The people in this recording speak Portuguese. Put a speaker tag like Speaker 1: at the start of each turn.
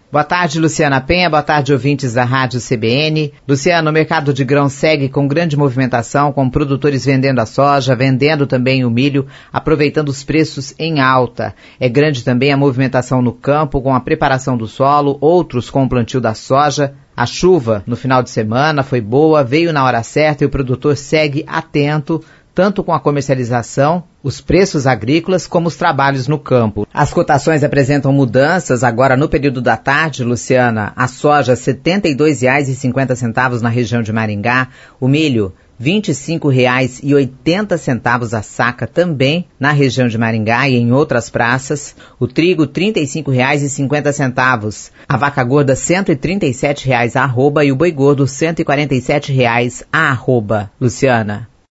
Speaker 1: Boa tarde, Luciana Penha. Boa tarde, ouvintes da Rádio CBN. Luciana, o mercado de grãos segue com grande movimentação, com produtores vendendo a soja, vendendo também o milho, aproveitando os preços em alta. É grande também a movimentação no campo, com a preparação do solo, outros com o plantio da soja. A chuva no final de semana foi boa, veio na hora certa e o produtor segue atento, tanto com a comercialização, os preços agrícolas, como os trabalhos no campo. As cotações apresentam mudanças agora no período da tarde, Luciana. A soja, R$ 72,50 na região de Maringá. O milho, R$ 25,80 a saca também na região de Maringá e em outras praças. O trigo, R$ 35,50. A vaca gorda, R$ 137 a arroba e o boi gordo, R$ 147 a arroba. Luciana.